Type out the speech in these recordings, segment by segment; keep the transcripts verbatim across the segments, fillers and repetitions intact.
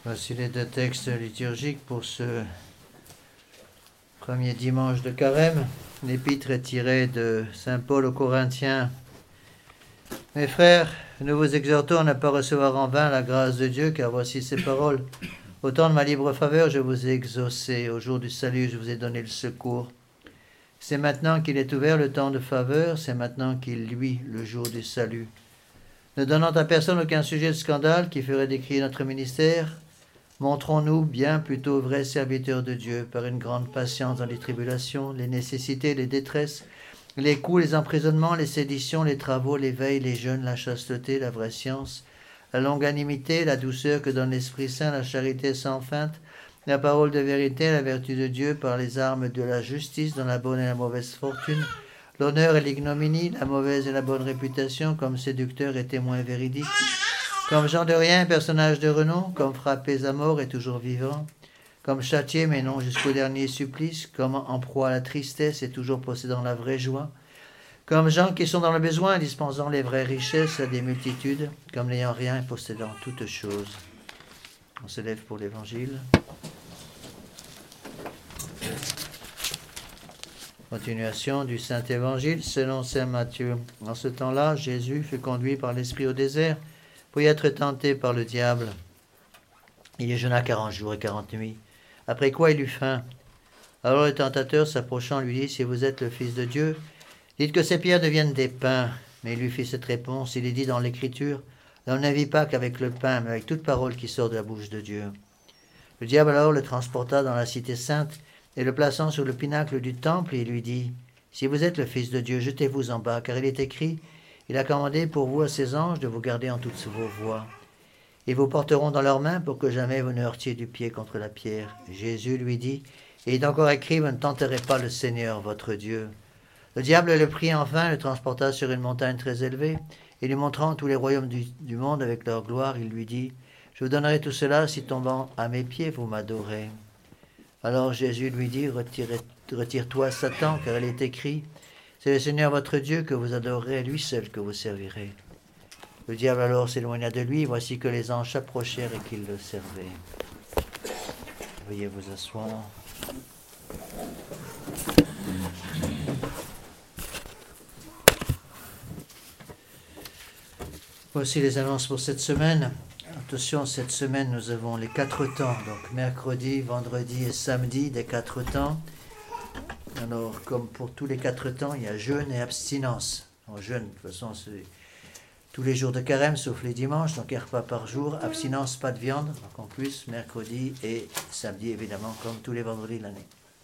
Voici les deux textes liturgiques pour ce premier dimanche de Carême. L'épître est tirée de saint Paul aux Corinthiens. Mes frères, nous vous exhortons à ne pas recevoir en vain la grâce de Dieu, car voici ces paroles. Au temps de ma libre faveur, je vous ai exaucé. Au jour du salut, je vous ai donné le secours. C'est maintenant qu'il est ouvert le temps de faveur, c'est maintenant qu'il luit le jour du salut. Ne donnant à personne aucun sujet de scandale qui ferait décrier notre ministère, montrons-nous bien plutôt vrais serviteurs de Dieu, par une grande patience dans les tribulations, les nécessités, les détresses, les coups, les emprisonnements, les séditions, les travaux, les veilles, les jeûnes, la chasteté, la vraie science, la longanimité, la douceur que donne l'Esprit Saint, la charité sans feinte, la parole de vérité, la vertu de Dieu par les armes de la justice, dans la bonne et la mauvaise fortune, l'honneur et l'ignominie, la mauvaise et la bonne réputation, comme séducteur et témoin véridique, comme gens de rien, personnage de renom, comme frappés à mort et toujours vivants, comme châtiés mais non jusqu'au dernier supplice, comme en proie à la tristesse et toujours possédant la vraie joie, comme gens qui sont dans le besoin, dispensant les vraies richesses à des multitudes, comme n'ayant rien et possédant toutes choses. On se lève pour l'Évangile. Continuation du Saint-Évangile selon saint Matthieu. En ce temps-là, Jésus fut conduit par l'Esprit au désert pour y être tenté par le diable. Il y jeûna quarante jours et quarante nuits, après quoi il eut faim. Alors le tentateur, s'approchant, lui dit, « Si vous êtes le Fils de Dieu, dites que ces pierres deviennent des pains. » Mais il lui fit cette réponse, il est dit dans l'Écriture, « L'homme ne vit pas qu'avec le pain, mais avec toute parole qui sort de la bouche de Dieu. » Le diable alors le transporta dans la cité sainte, et le plaçant sur le pinacle du temple, il lui dit, « Si vous êtes le Fils de Dieu, jetez-vous en bas, car il est écrit, il a commandé pour vous à ses anges de vous garder en toutes vos voies. Ils vous porteront dans leurs mains pour que jamais vous ne heurtiez du pied contre la pierre. » Jésus lui dit, « Il est encore écrit, vous ne tenterez pas le Seigneur, votre Dieu. » Le diable le prit enfin, le transporta sur une montagne très élevée, et lui montrant tous les royaumes du, du monde avec leur gloire, il lui dit, « Je vous donnerai tout cela si tombant à mes pieds vous m'adorez. » Alors Jésus lui dit, « Retire-toi, Satan, car il est écrit, c'est le Seigneur votre Dieu que vous adorerez, lui seul que vous servirez. » Le diable alors s'éloigna de lui, voici que les anges s'approchèrent et qu'ils le servaient. Veuillez vous asseoir. Voici les annonces pour cette semaine. Attention, cette semaine, nous avons les quatre temps, donc mercredi, vendredi et samedi, des quatre temps. Alors, comme pour tous les quatre temps, il y a jeûne et abstinence. En jeûne, de toute façon, c'est tous les jours de carême, sauf les dimanches, donc un repas par jour. Abstinence, pas de viande, donc en plus, mercredi et samedi, évidemment, comme tous les vendredis de l'année.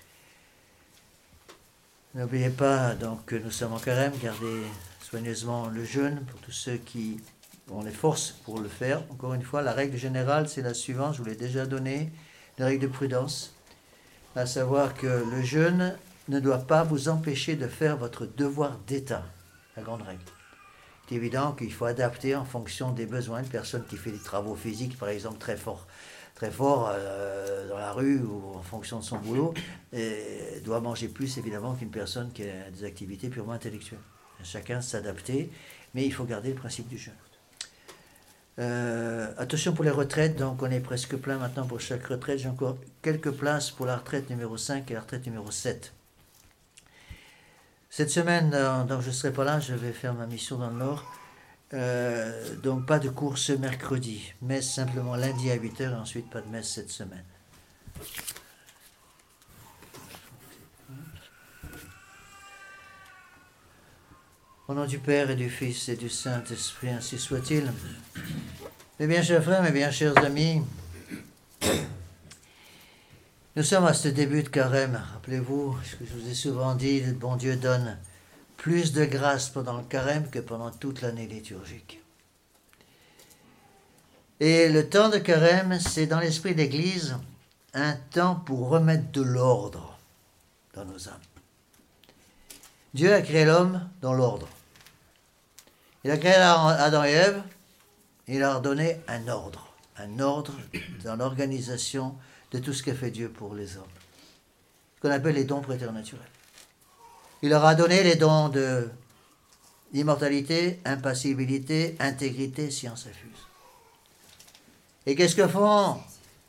N'oubliez pas, donc, que nous sommes en carême, gardez soigneusement le jeûne pour tous ceux qui ont les forces pour le faire. Encore une fois, la règle générale, c'est la suivante, je vous l'ai déjà donnée, la règle de prudence, à savoir que le jeûne ne doit pas vous empêcher de faire votre devoir d'État, la grande règle. C'est évident qu'il faut adapter en fonction des besoins. Une personne qui fait des travaux physiques, par exemple, très fort, très fort euh, dans la rue ou en fonction de son boulot, et doit manger plus, évidemment, qu'une personne qui a des activités purement intellectuelles. Chacun s'adapter, mais il faut garder le principe du jeûne. Euh, attention pour les retraites, donc on est presque plein maintenant pour chaque retraite. J'ai encore quelques places pour la retraite numéro cinq et la retraite numéro sept. Cette semaine, donc je ne serai pas là, je vais faire ma mission dans le Nord. Euh, donc pas de course mercredi, messe simplement lundi à huit heures et ensuite pas de messe cette semaine. Au nom du Père et du Fils et du Saint-Esprit, ainsi soit-il. Mes bien chers frères, mes bien chers amis, nous sommes à ce début de carême. Rappelez-vous ce que je vous ai souvent dit, le bon Dieu donne plus de grâce pendant le carême que pendant toute l'année liturgique. Et le temps de carême, c'est dans l'esprit d'Église un temps pour remettre de l'ordre dans nos âmes. Dieu a créé l'homme dans l'ordre. Il a créé Adam et Ève, il leur a donné un ordre, un ordre dans l'organisation de tout ce qu'a fait Dieu pour les hommes, qu'on appelle les dons préternaturels. Il leur a donné les dons de immortalité, impassibilité, intégrité, science infuse. Et qu'est-ce que font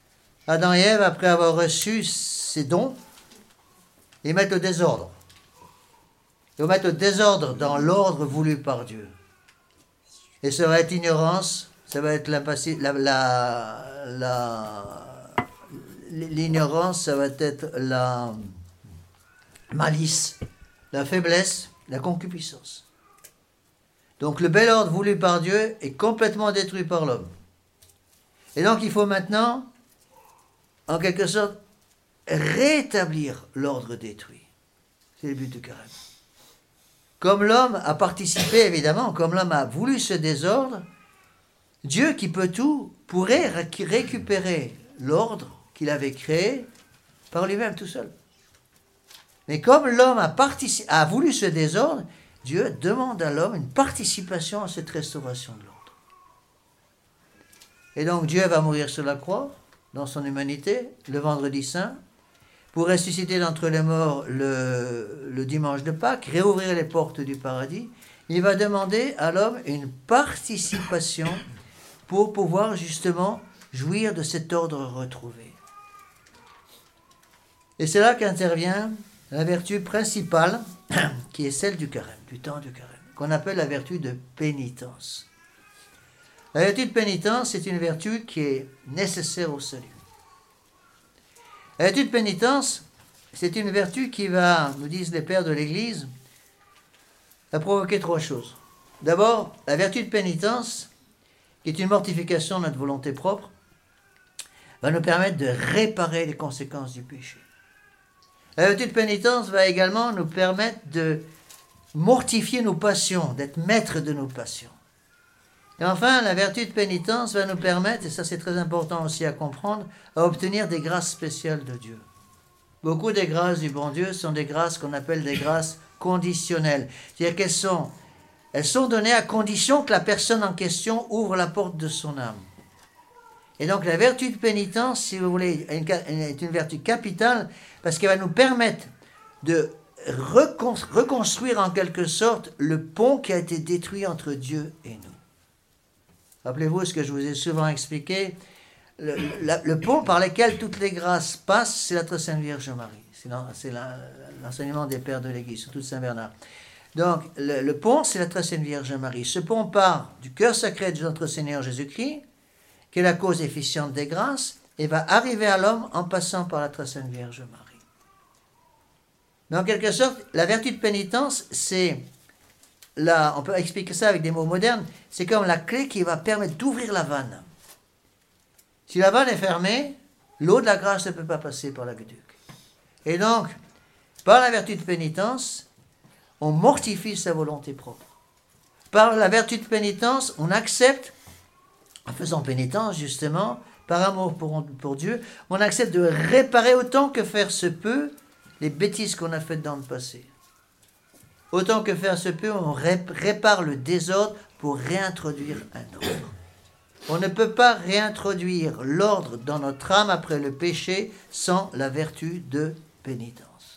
Adam et Ève, après avoir reçu ces dons, ils mettent le désordre. Ils vont mettre le désordre dans l'ordre voulu par Dieu. Et ça va être ignorance, ça va être l'impaci- la, la, la, l'ignorance, ça va être la malice, la faiblesse, la concupiscence. Donc le bel ordre voulu par Dieu est complètement détruit par l'homme. Et donc il faut maintenant, en quelque sorte, rétablir l'ordre détruit. C'est le but du carême. Comme l'homme a participé, évidemment, comme l'homme a voulu ce désordre, Dieu qui peut tout pourrait récupérer l'ordre qu'il avait créé par lui-même tout seul. Mais comme l'homme a, partici- a voulu ce désordre, Dieu demande à l'homme une participation à cette restauration de l'ordre. Et donc Dieu va mourir sur la croix, dans son humanité, le vendredi saint, pour ressusciter d'entre les morts le, le dimanche de Pâques, réouvrir les portes du paradis. Il va demander à l'homme une participation pour pouvoir justement jouir de cet ordre retrouvé. Et c'est là qu'intervient la vertu principale, qui est celle du carême, du temps du carême, qu'on appelle la vertu de pénitence. La vertu de pénitence, c'est une vertu qui est nécessaire au salut. La vertu de pénitence, c'est une vertu qui va, nous disent les pères de l'Église, va provoquer trois choses. D'abord, la vertu de pénitence, qui est une mortification de notre volonté propre, va nous permettre de réparer les conséquences du péché. La vertu de pénitence va également nous permettre de mortifier nos passions, d'être maître de nos passions. Et enfin, la vertu de pénitence va nous permettre, et ça c'est très important aussi à comprendre, à obtenir des grâces spéciales de Dieu. Beaucoup des grâces du bon Dieu sont des grâces qu'on appelle des grâces conditionnelles. C'est-à-dire qu'elles sont, elles sont données à condition que la personne en question ouvre la porte de son âme. Et donc la vertu de pénitence, si vous voulez, est une vertu capitale parce qu'elle va nous permettre de reconstruire en quelque sorte le pont qui a été détruit entre Dieu et nous. Rappelez-vous ce que je vous ai souvent expliqué, le, la, le pont par lequel toutes les grâces passent, c'est la très Sainte Vierge Marie. C'est, c'est la, l'enseignement des pères de l'Église, surtout de Saint Bernard. Donc le, le pont, c'est la très Sainte Vierge Marie. Ce pont part du cœur sacré de notre Seigneur Jésus-Christ, qui est la cause efficiente des grâces, et va arriver à l'homme en passant par la très Sainte Vierge Marie. Mais en quelque sorte, la vertu de pénitence, c'est, la, on peut expliquer ça avec des mots modernes, c'est comme la clé qui va permettre d'ouvrir la vanne. Si la vanne est fermée, l'eau de la grâce ne peut pas passer par l'aqueduc. Et donc, par la vertu de pénitence, on mortifie sa volonté propre. Par la vertu de pénitence, on accepte, en faisant pénitence justement, par amour pour, pour Dieu, on accepte de réparer autant que faire se peut les bêtises qu'on a faites dans le passé. Autant que faire se peut, on répare le désordre pour réintroduire un ordre. On ne peut pas réintroduire l'ordre dans notre âme après le péché sans la vertu de pénitence.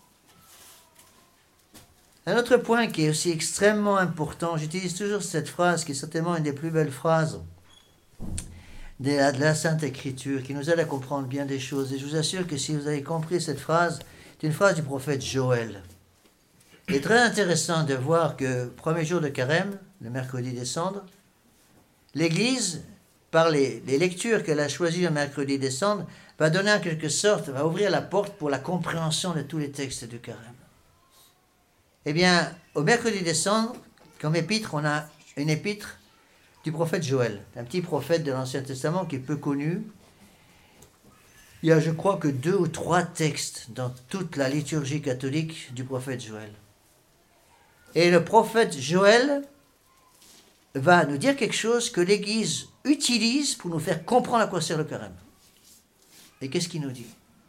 Un autre point qui est aussi extrêmement important, j'utilise toujours cette phrase qui est certainement une des plus belles phrases de la, de la Sainte Écriture, qui nous aide à comprendre bien des choses. Et je vous assure que si vous avez compris cette phrase, c'est une phrase du prophète Joël. Il est très intéressant de voir que, premier jour de carême, le mercredi des cendres, l'Église, par les, les lectures qu'elle a choisies le mercredi des cendres, va donner en quelque sorte, va ouvrir la porte pour la compréhension de tous les textes du carême. Eh bien, au mercredi des cendres, comme épître, on a une épître du prophète Joël, un petit prophète de l'Ancien Testament qui est peu connu. Il y a, je crois, que deux ou trois textes dans toute la liturgie catholique du prophète Joël. Et le prophète Joël va nous dire quelque chose que l'Église utilise pour nous faire comprendre à quoi sert le carême. Et qu'est-ce qu'il nous dit?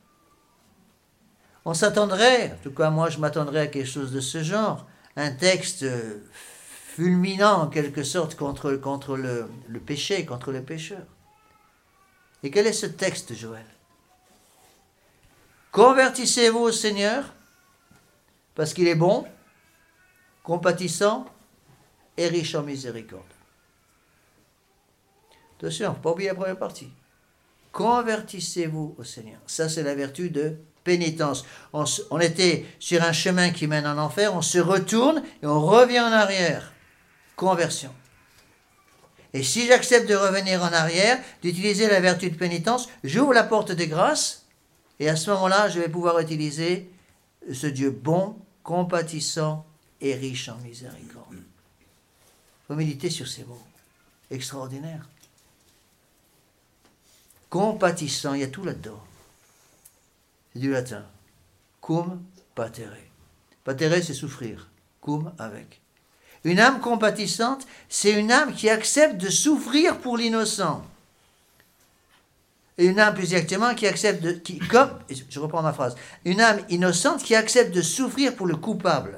On s'attendrait, en tout cas moi je m'attendrais à quelque chose de ce genre, un texte fulminant en quelque sorte contre, contre le, le péché, contre le pécheur. Et quel est ce texte, Joël? Convertissez-vous au Seigneur, parce qu'il est bon, compatissant et riche en miséricorde. Attention, il ne faut pas oublier la première partie. convertissez-vous au Seigneur. Ça, c'est la vertu de pénitence. On, on était sur un chemin qui mène en enfer, on se retourne et on revient en arrière. Conversion. Et si j'accepte de revenir en arrière, d'utiliser la vertu de pénitence, j'ouvre la porte des grâces, et à ce moment-là, je vais pouvoir utiliser ce Dieu bon, compatissant et riche en miséricorde. Il faut méditer sur ces mots. Extraordinaire. Compatissant, il y a tout là-dedans. C'est du latin. Cum patere. Patere, c'est souffrir. Cum, avec. Une âme compatissante, c'est une âme qui accepte de souffrir pour l'innocent. Et une âme, plus exactement, qui accepte de... Qui, comme, je reprends ma phrase. Une âme innocente qui accepte de souffrir pour le coupable.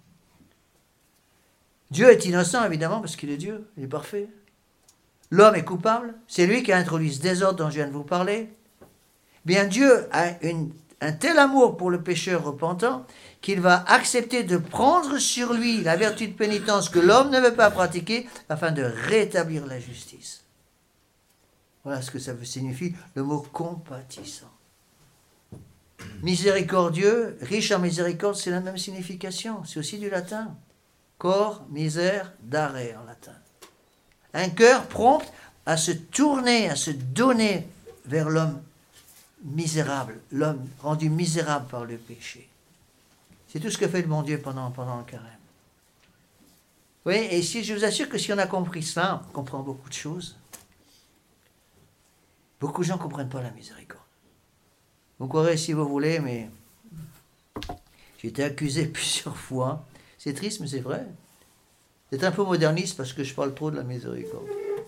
Dieu est innocent, évidemment, parce qu'il est Dieu. Il est parfait. L'homme est coupable. C'est lui qui a introduit ce désordre dont je viens de vous parler. Bien, Dieu a une, un tel amour pour le pécheur repentant qu'il va accepter de prendre sur lui la vertu de pénitence que l'homme ne veut pas pratiquer afin de rétablir la justice. Voilà ce que ça signifie le mot compatissant. Miséricordieux, riche en miséricorde, c'est la même signification. C'est aussi du latin. Cor, misère, dare en latin. Un cœur prompt à se tourner, à se donner vers l'homme misérable, l'homme rendu misérable par le péché. C'est tout ce que fait le bon Dieu pendant, pendant le carême. Oui, et si je vous assure que si on a compris cela, on comprend beaucoup de choses. Beaucoup de gens ne comprennent pas la miséricorde. Vous croirez si vous voulez, mais j'ai été accusé plusieurs fois. C'est triste, mais c'est vrai. C'est un peu moderniste parce que je parle trop de la miséricorde.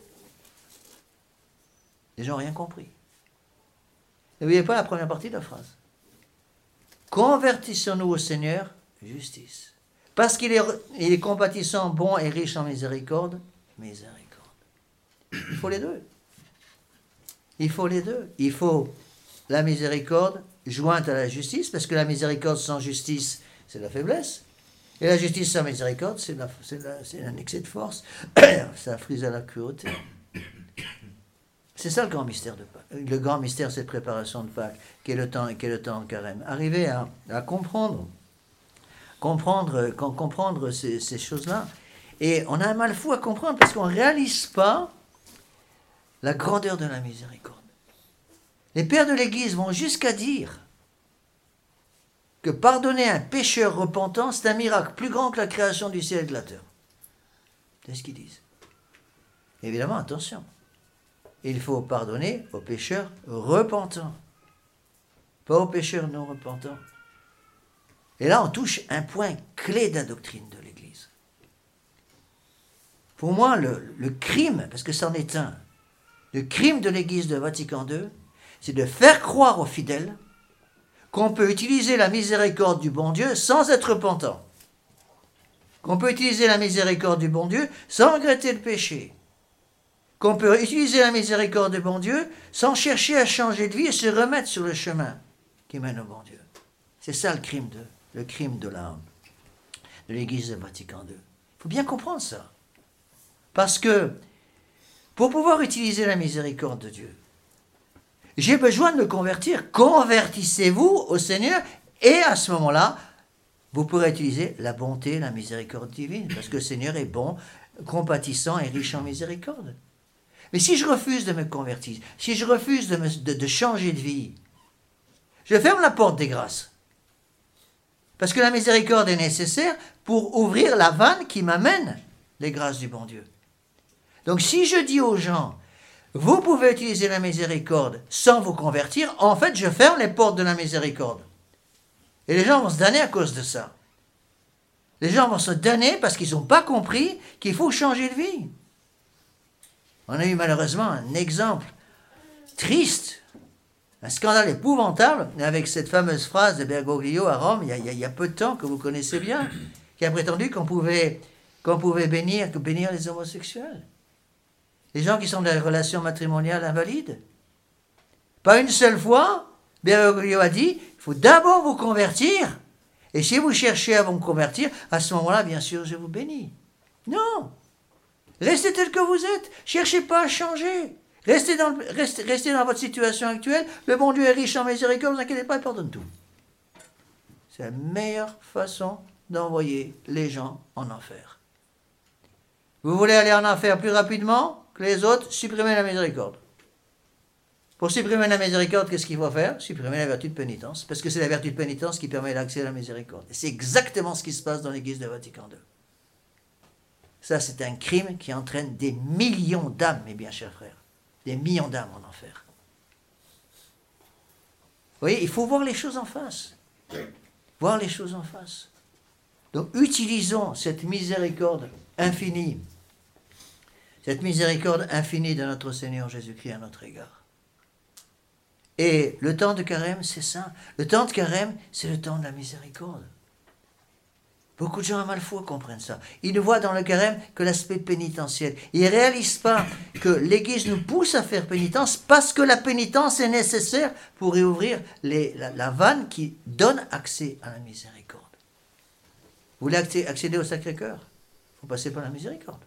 Les gens n'ont rien compris. N'oubliez pas la première partie de la phrase. Convertissons-nous au Seigneur, justice. Parce qu'il est, il est compatissant, bon et riche en miséricorde, miséricorde. Il faut les deux. Il faut les deux. Il faut la miséricorde jointe à la justice, parce que la miséricorde sans justice, c'est la faiblesse. Et la justice sans miséricorde, c'est, la, c'est, la, c'est un excès de force. Ça frise à la cruauté. C'est ça le grand mystère de Pâques. Le grand mystère, cette préparation de Pâques, qui est le temps, qui est le temps de carême. Arriver à, à comprendre, comprendre, comprendre ces, ces choses-là. Et on a un mal fou à comprendre parce qu'on ne réalise pas la grandeur de la miséricorde. Les pères de l'Église vont jusqu'à dire que pardonner un pécheur repentant, c'est un miracle plus grand que la création du ciel et de la terre. C'est ce qu'ils disent. Évidemment, attention. Il faut pardonner aux pécheurs repentants, pas aux pécheurs non repentants. Et là, on touche un point clé de la doctrine de l'Église. Pour moi, le, le crime, parce que c'en est un, le crime de l'Église de Vatican deux, c'est de faire croire aux fidèles qu'on peut utiliser la miséricorde du bon Dieu sans être repentant. Qu'on peut utiliser la miséricorde du bon Dieu sans regretter le péché. Qu'on peut utiliser la miséricorde du bon Dieu sans chercher à changer de vie et se remettre sur le chemin qui mène au bon Dieu. C'est ça le crime de, le crime de l'âme, de l'Église de Vatican deux. Il faut bien comprendre ça. Parce que pour pouvoir utiliser la miséricorde de Dieu, j'ai besoin de me convertir. Convertissez-vous au Seigneur et à ce moment-là, vous pourrez utiliser la bonté, la miséricorde divine, parce que le Seigneur est bon, compatissant et riche en miséricorde. Mais si je refuse de me convertir, si je refuse de, me, de, de changer de vie, je ferme la porte des grâces. Parce que la miséricorde est nécessaire pour ouvrir la vanne qui m'amène les grâces du bon Dieu. Donc si je dis aux gens, vous pouvez utiliser la miséricorde sans vous convertir, en fait je ferme les portes de la miséricorde. Et les gens vont se damner à cause de ça. Les gens vont se damner parce qu'ils n'ont pas compris qu'il faut changer de vie. On a eu malheureusement un exemple triste, un scandale épouvantable, avec cette fameuse phrase de Bergoglio à Rome, il y a, il y a, il y a peu de temps, que vous connaissez bien, qui a prétendu qu'on pouvait, qu'on pouvait bénir, que bénir les homosexuels. Les gens qui sont dans des relations matrimoniales invalides. Pas une seule fois, Bergoglio a dit, il faut d'abord vous convertir, et si vous cherchez à vous convertir, à ce moment-là, bien sûr, je vous bénis. Non! Restez tel que vous êtes. Cherchez pas à changer. Restez dans, le, restez, restez dans votre situation actuelle. Le bon Dieu est riche en miséricorde, ne vous inquiétez pas, il pardonne tout. C'est la meilleure façon d'envoyer les gens en enfer. Vous voulez aller en enfer plus rapidement que les autres, supprimez la miséricorde. Pour supprimer la miséricorde, qu'est-ce qu'il faut faire? Supprimer la vertu de pénitence, parce que c'est la vertu de pénitence qui permet l'accès à la miséricorde. Et c'est exactement ce qui se passe dans l'Église de Vatican deux. Ça, c'est un crime qui entraîne des millions d'âmes, mes bien chers frères. Des millions d'âmes en enfer. Vous voyez, il faut voir les choses en face. Voir les choses en face. Donc, utilisons cette miséricorde infinie. Cette miséricorde infinie de notre Seigneur Jésus-Christ à notre égard. Et le temps de carême, c'est ça. Le temps de carême, c'est le temps de la miséricorde. Beaucoup de gens à malfoi comprennent ça. Ils ne voient dans le carême que l'aspect pénitentiel. Ils ne réalisent pas que l'Église nous pousse à faire pénitence parce que la pénitence est nécessaire pour réouvrir les, la, la vanne qui donne accès à la miséricorde. Vous voulez accéder au Sacré-Cœur? Il faut passer par la miséricorde.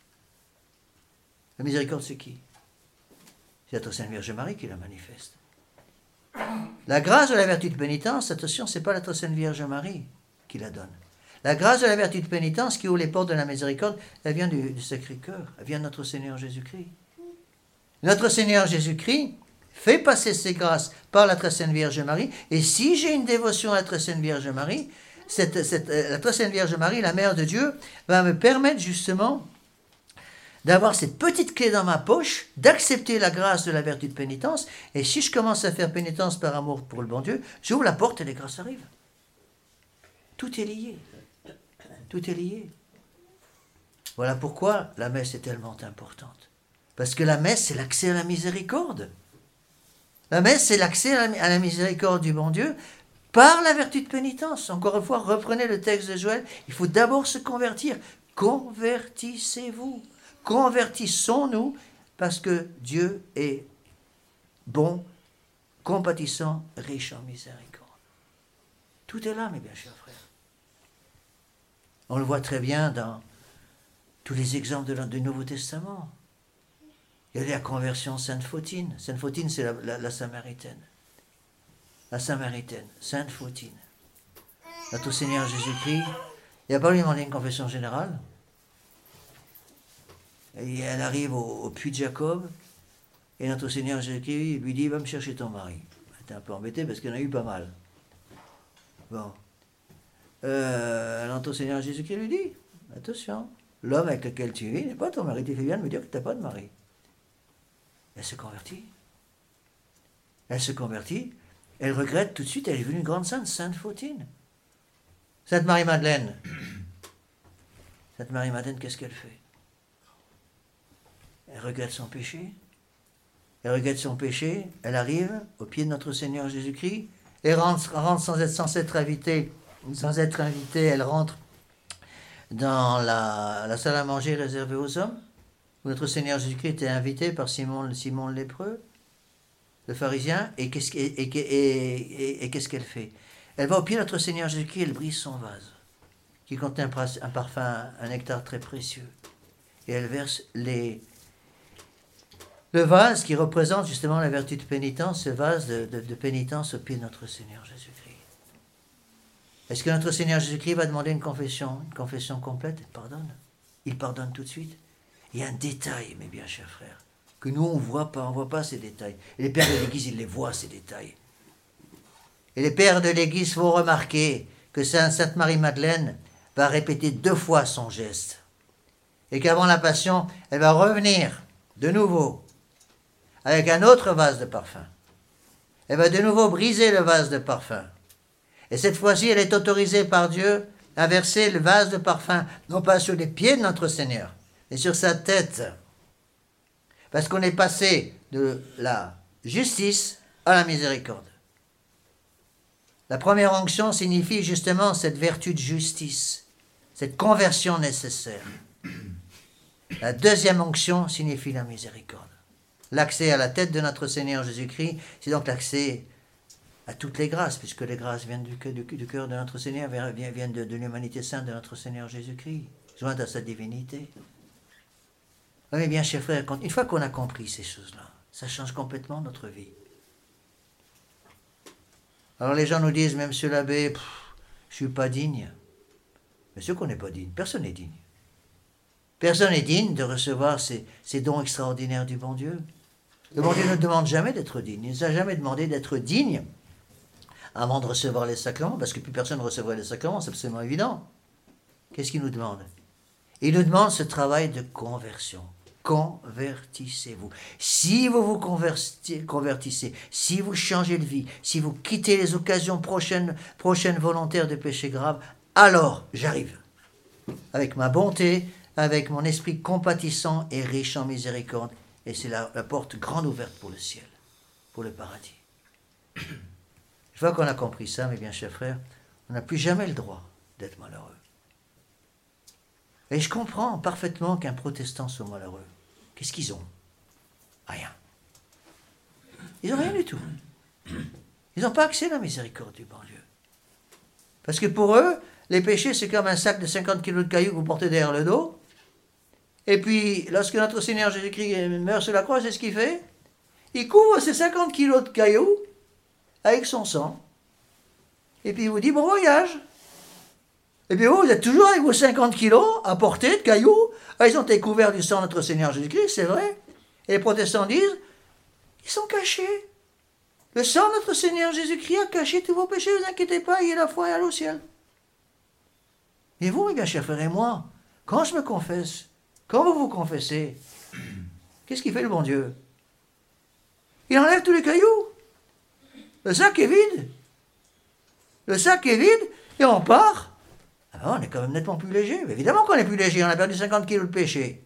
La miséricorde, c'est qui? C'est notre Sainte Vierge Marie qui la manifeste. La grâce de la vertu de pénitence, attention, ce n'est pas notre Sainte Vierge Marie qui la donne. La grâce de la vertu de pénitence qui ouvre les portes de la miséricorde, elle vient du, du Sacré-Cœur, elle vient de notre Seigneur Jésus-Christ. Notre Seigneur Jésus-Christ fait passer ses grâces par la très Sainte Vierge Marie, et si j'ai une dévotion à la très Sainte Vierge Marie, cette, cette, la très Sainte Vierge Marie, la Mère de Dieu, va me permettre justement d'avoir cette petite clé dans ma poche, d'accepter la grâce de la vertu de pénitence, et si je commence à faire pénitence par amour pour le bon Dieu, j'ouvre la porte et les grâces arrivent. Tout est lié. Tout est lié. Voilà pourquoi la messe est tellement importante. Parce que la messe, c'est l'accès à la miséricorde. La messe, c'est l'accès à la, à la miséricorde du bon Dieu par la vertu de pénitence. Encore une fois, reprenez le texte de Joël. Il faut d'abord se convertir. Convertissez-vous. Convertissons-nous parce que Dieu est bon, compatissant, riche en miséricorde. Tout est là, mes bien chers frères. On le voit très bien dans tous les exemples de du Nouveau Testament. Il y a la conversion Sainte Fautine. Sainte Fautine, c'est la, la, la Samaritaine. La Samaritaine, Sainte Fautine. Notre Seigneur Jésus-Christ, il n'a pas lui demandé une confession générale. Et elle arrive au, au puits de Jacob, et notre Seigneur Jésus-Christ lui dit, va me chercher ton mari. Elle était un peu embêtée parce qu'il y en a eu pas mal. Bon. Euh, alors notre Seigneur Jésus-Christ lui dit, attention, l'homme avec lequel tu vis n'est pas ton mari, tu fais bien de me dire que tu n'as pas de mari. Elle se convertit. Elle se convertit, elle regrette tout de suite, elle est devenue une grande sainte, Sainte Fautine. Sainte Marie-Madeleine. Sainte Marie-Madeleine, qu'est-ce qu'elle fait? Elle regrette son péché. Elle regrette son péché, elle arrive au pied de notre Seigneur Jésus-Christ, et rentre, rentre sans être, sans être invitée, sans être invitée, elle rentre dans la, la salle à manger réservée aux hommes, où notre Seigneur Jésus-Christ était invité par Simon, Simon le lépreux, le pharisien, et qu'est-ce, et, et, et, et, et qu'est-ce qu'elle fait? Elle va au pied de notre Seigneur Jésus-Christ, elle brise son vase, qui contient un parfum, un nectar très précieux, et elle verse les... Le vase qui représente justement la vertu de pénitence, ce vase de, de, de pénitence au pied de notre Seigneur Jésus-Christ. Est-ce que notre Seigneur Jésus-Christ va demander une confession, une confession complète? Il pardonne. Il pardonne tout de suite. Il y a un détail, mes bien chers frères, que nous on ne voit pas, on ne voit pas ces détails. Et les pères de l'Église, ils les voient, ces détails. Et les pères de l'Église vont remarquer que Sainte Marie-Madeleine va répéter deux fois son geste. Et qu'avant la Passion, elle va revenir de nouveau avec un autre vase de parfum. Elle va de nouveau briser le vase de parfum. Et cette fois-ci, elle est autorisée par Dieu à verser le vase de parfum, non pas sur les pieds de notre Seigneur, mais sur sa tête. Parce qu'on est passé de la justice à la miséricorde. La première onction signifie justement cette vertu de justice, cette conversion nécessaire. La deuxième onction signifie la miséricorde. L'accès à la tête de notre Seigneur Jésus-Christ, c'est donc l'accès à toutes les grâces, puisque les grâces viennent du cœur, du, du cœur de notre Seigneur, viennent de, de l'humanité sainte de notre Seigneur Jésus-Christ, jointes à sa divinité. Oui, bien, chers frères, quand, une fois qu'on a compris ces choses-là, ça change complètement notre vie. Alors les gens nous disent, même monsieur l'abbé, je ne suis pas digne. Mais ce qu'on n'est pas digne, personne n'est digne. Personne n'est digne de recevoir ces, ces dons extraordinaires du bon Dieu. Le bon Dieu ne demande jamais d'être digne. Il ne nous a jamais demandé d'être digne avant de recevoir les sacrements, parce que plus personne ne recevrait les sacrements, c'est absolument évident. Qu'est-ce qu'il nous demande? Il nous demande ce travail de conversion. Convertissez-vous. Si vous vous convertissez, si vous changez de vie, si vous quittez les occasions prochaines, prochaines volontaires de péché grave, alors j'arrive. Avec ma bonté, avec mon esprit compatissant et riche en miséricorde. Et c'est la, la porte grande ouverte pour le ciel, pour le paradis. Une fois qu'on a compris ça, mes bien chers frères, on n'a plus jamais le droit d'être malheureux. Et je comprends parfaitement qu'un protestant soit malheureux. Qu'est-ce qu'ils ont? Rien. Ils n'ont rien du tout. Ils n'ont pas accès à la miséricorde du bon Dieu. Parce que pour eux, les péchés, c'est comme un sac de cinquante kilos de cailloux que vous portez derrière le dos. Et puis, lorsque notre Seigneur Jésus-Christ meurt sur la croix, c'est ce qu'il fait. Il couvre ces cinquante kilos de cailloux avec son sang. Et puis il vous dit, bon voyage. Et puis vous, vous êtes toujours avec vos cinquante kilos à porter de cailloux. Ils ont été couverts du sang de notre Seigneur Jésus-Christ, c'est vrai. Et les protestants disent, ils sont cachés. Le sang de notre Seigneur Jésus-Christ a caché tous vos péchés, ne vous inquiétez pas, il y a la foi et allez au ciel. Et vous, mes bien chers frères, et moi, quand je me confesse, quand vous vous confessez, qu'est-ce qu'il fait le bon Dieu? Il enlève tous les cailloux. Le sac est vide. Le sac est vide et on part. Ah ben on est quand même nettement plus léger. Mais évidemment qu'on est plus léger, on a perdu cinquante kilos de péché.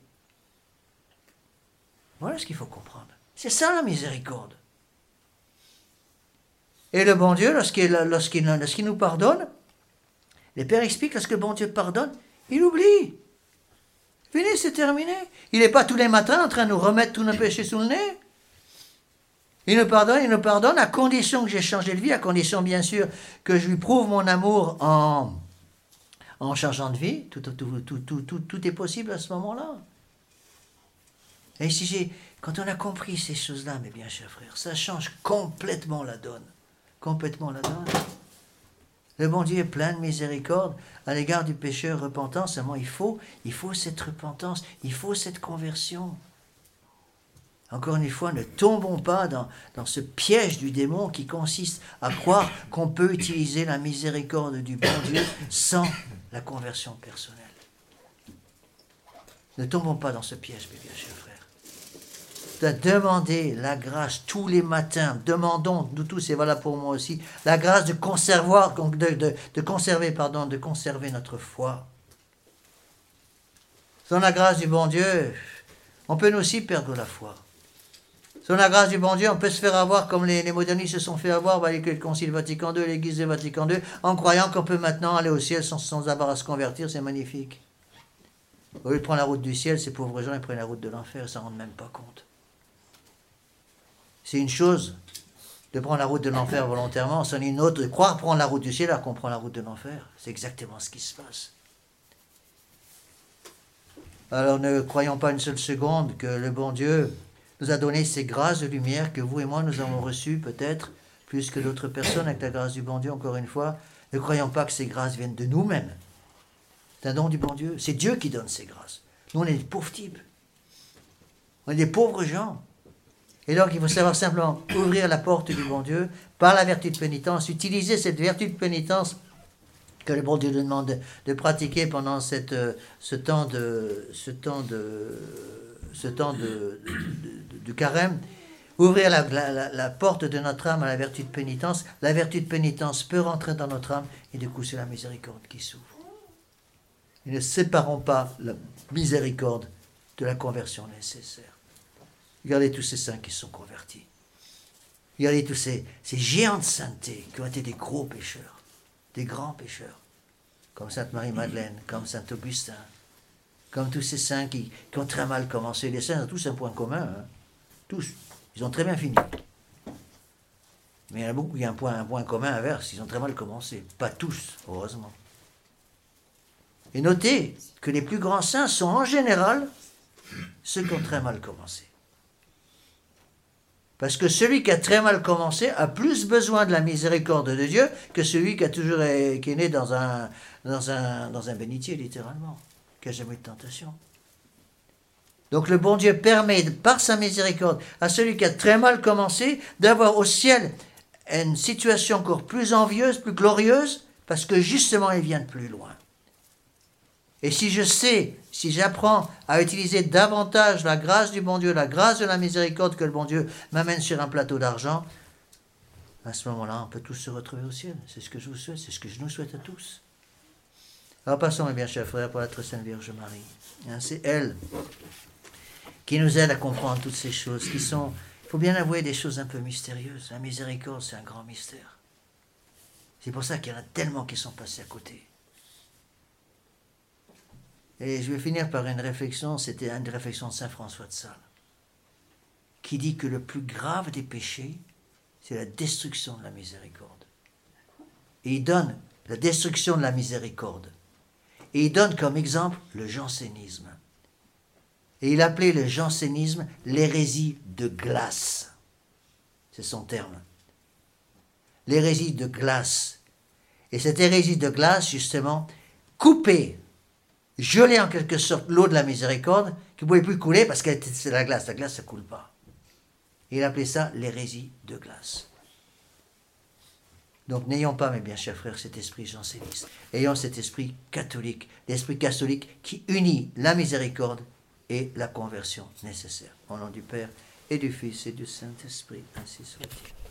Voilà ce qu'il faut comprendre. C'est ça la miséricorde. Et le bon Dieu, lorsqu'il, lorsqu'il, lorsqu'il nous pardonne, les pères expliquent, lorsque le bon Dieu pardonne, il oublie. Fini, c'est terminé. Il n'est pas tous les matins en train de nous remettre tous nos péchés sous le nez. Il nous pardonne, il nous pardonne, à condition que j'ai changé de vie, à condition bien sûr que je lui prouve mon amour en, en changeant de vie. Tout, tout, tout, tout, tout, tout est possible à ce moment-là. Et si j'ai, quand on a compris ces choses-là, mes bien chers frères, ça change complètement la donne. Complètement la donne. Le bon Dieu est plein de miséricorde à l'égard du pécheur repentant. Seulement il faut, il faut cette repentance, il faut cette conversion. Encore une fois, ne tombons pas dans, dans ce piège du démon qui consiste à croire qu'on peut utiliser la miséricorde du bon Dieu sans la conversion personnelle. Ne tombons pas dans ce piège, mes bien chers frères. De demander la grâce tous les matins, demandons, nous tous, et voilà pour moi aussi, la grâce de conserver, de, de, de conserver, pardon, de conserver notre foi. Sans la grâce du bon Dieu, on peut nous aussi perdre la foi. Sans la grâce du bon Dieu, on peut se faire avoir comme les, les modernistes se sont fait avoir avec le Concile Vatican deux, l'Église de Vatican deux, en croyant qu'on peut maintenant aller au ciel sans, sans avoir à se convertir, c'est magnifique. Au lieu de prendre la route du ciel, ces pauvres gens, ils prennent la route de l'enfer, ils ne s'en rendent même pas compte. C'est une chose de prendre la route de l'enfer volontairement, c'en est une autre de croire prendre la route du ciel alors qu'on prend la route de l'enfer. C'est exactement ce qui se passe. Alors ne croyons pas une seule seconde que le bon Dieu nous a donné ces grâces de lumière que vous et moi nous avons reçues peut-être plus que d'autres personnes avec la grâce du bon Dieu, encore une fois. Ne croyons pas que ces grâces viennent de nous-mêmes. C'est un don du bon Dieu. C'est Dieu qui donne ces grâces. Nous, on est des pauvres types. On est des pauvres gens. Et donc, il faut savoir simplement ouvrir la porte du bon Dieu par la vertu de pénitence, utiliser cette vertu de pénitence que le bon Dieu nous demande de, de pratiquer pendant cette, ce temps de... Ce temps de ce temps de, de, de, de carême, ouvrir la, la, la porte de notre âme à la vertu de pénitence. La vertu de pénitence peut rentrer dans notre âme et du coup c'est la miséricorde qui s'ouvre. Et ne séparons pas la miséricorde de la conversion nécessaire. Regardez tous ces saints qui se sont convertis. Regardez tous ces, ces géants de sainteté qui ont été des gros pécheurs, des grands pécheurs, comme Sainte Marie-Madeleine, comme Saint Augustin, comme tous ces saints qui, qui ont très mal commencé. Les saints ont tous un point commun. Hein. Tous. Ils ont très bien fini. Mais il y en a beaucoup qui ont un point, un point commun inverse. Ils ont très mal commencé. Pas tous, heureusement. Et notez que les plus grands saints sont en général ceux qui ont très mal commencé. Parce que celui qui a très mal commencé a plus besoin de la miséricorde de Dieu que celui qui, a toujours, qui est né dans un, dans, un, dans un bénitier, littéralement, qui n'a jamais eu de tentation. Donc le bon Dieu permet, par sa miséricorde, à celui qui a très mal commencé, d'avoir au ciel une situation encore plus envieuse, plus glorieuse, parce que justement, il vient de plus loin. Et si je sais, si j'apprends à utiliser davantage la grâce du bon Dieu, la grâce de la miséricorde que le bon Dieu m'amène sur un plateau d'argent, à ce moment-là, on peut tous se retrouver au ciel. C'est ce que je vous souhaite, c'est ce que je nous souhaite à tous. Alors passons, mes bien chers frères, pour la très sainte Vierge Marie. C'est elle qui nous aide à comprendre toutes ces choses, qui sont, il faut bien avouer, des choses un peu mystérieuses. La miséricorde, c'est un grand mystère. C'est pour ça qu'il y en a tellement qui sont passés à côté. Et je vais finir par une réflexion, c'était une réflexion de saint François de Sales, qui dit que le plus grave des péchés, c'est la destruction de la miséricorde. Et il donne la destruction de la miséricorde. Et il donne comme exemple le jansénisme. Et il appelait le jansénisme l'hérésie de glace. C'est son terme. L'hérésie de glace. Et cette hérésie de glace, justement, coupait, gelait en quelque sorte l'eau de la miséricorde, qui ne pouvait plus couler parce que c'est la glace. La glace, ça ne coule pas. Et il appelait ça l'hérésie de glace. Donc n'ayons pas, mes bien chers frères, cet esprit janséniste. Ayons cet esprit catholique, l'esprit catholique qui unit la miséricorde et la conversion nécessaire. Au nom du Père et du Fils et du Saint-Esprit, ainsi soit-il.